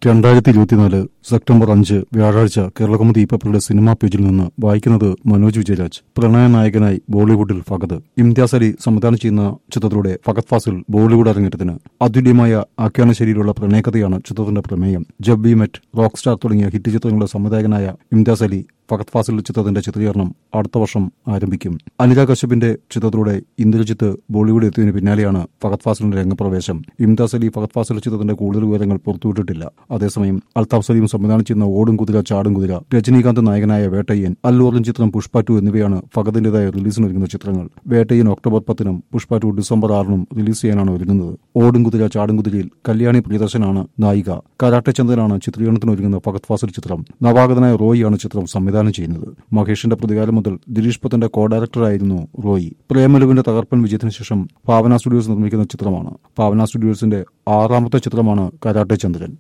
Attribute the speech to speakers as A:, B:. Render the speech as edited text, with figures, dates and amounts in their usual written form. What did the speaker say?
A: 2024 September 5 വ്യാഴാഴ്ച Keralakaumudi പേപ്പറുടെ cinema പേജിൽ നിന്ന് വായിക്കുന്നത് മനോജ് വിജയരാജ്. പ്രണയനായകനായി ബോളിവുഡിൽ ഫഹദ്. ഇംതിയാസ് അലി സംവിധാനം ചെയ്യുന്ന ചിത്രത്തിലൂടെ ഫഹദ് ഫാസിൽ ബോളിവുഡ് അരങ്ങേറ്റത്തിന്. അതുല്യമായ ആഖ്യാനശൈലിയിലുള്ള പ്രണയകഥയാണ് ചിത്രത്തിന്റെ പ്രമേയം. Jab we met, rock star തുടങ്ങിയ ഹിറ്റ് ചിത്രങ്ങളുടെ സംവിധായകനായ ഇംതിയാസ് അലി ഫഹദ് ഫാസിൽ ചിത്രത്തിന്റെ ചിത്രീകരണം അടുത്ത വർഷം ആരംഭിക്കും. അനിത കശ്യപിന്റെ ചിത്രത്തിലൂടെ ഇന്ദ്രജിത്ത് ബോളിവുഡ് എത്തിയതിനു പിന്നാലെയാണ് ഫഹദ് ഫാസിലിന്റെ രംഗപ്രവേശം. ഇംതിയാസ് അലി ഫഹദ് ഫാസിൽ ചിത്രത്തിന്റെ കൂടുതൽ വിവരങ്ങൾ പുറത്തുവിട്ടിട്ടില്ല. അതേസമയം അൽതാഫ് സലീം സംവിധാനം ചെയ്യുന്ന ഓടും കുതിര ചാടും കുതിര, രജനീകാന്ത് നായകനായ വേട്ടയ്യൻ, അല്ലു അർജുൻ ചിത്രം പുഷ്പ 2 എന്നിവയാണ് ഫഹദിന്റേതായ റിലീസിനൊരുങ്ങുന്ന ചിത്രങ്ങൾ. വേട്ടയ്യൻ ഒക്ടോബർ 10-നും പുഷ്പ 2 ഡിസംബർ 6-നും റിലീസ് ചെയ്യാനാണ് ഒരുങ്ങുന്നത്. ഓടും കുതിര ചാടും കുതിരയിൽ കല്യാണി പ്രിയദർശനാണ് നായിക. കരാട്ടെ ചന്ദ്രനാണ് ചിത്രീകരണത്തിനൊരുങ്ങുന്ന ഫഹദ് ഫാസിൽ ചിത്രം. നവാഗതനായ റോയി ആണ് ചിത്രം സംവിധാനം ചെയ്യുന്നത്. മഹേഷിന്റെ പ്രതികാരം മുതൽ ദിലീഷ് പത്തന്റെ കോ ഡയറക്ടറായിരുന്നു റോയി. പ്രേമലുവിന്റെ തകർപ്പൻ വിജയത്തിന് ശേഷം ഭാവന സ്റ്റുഡിയോസ് നിർമ്മിക്കുന്ന ചിത്രമാണ്. ഭാവന സ്റ്റുഡിയോസിന്റെ 6ാമത്തെ ചിത്രമാണ് കരാട്ടെ ചന്ദ്രൻ.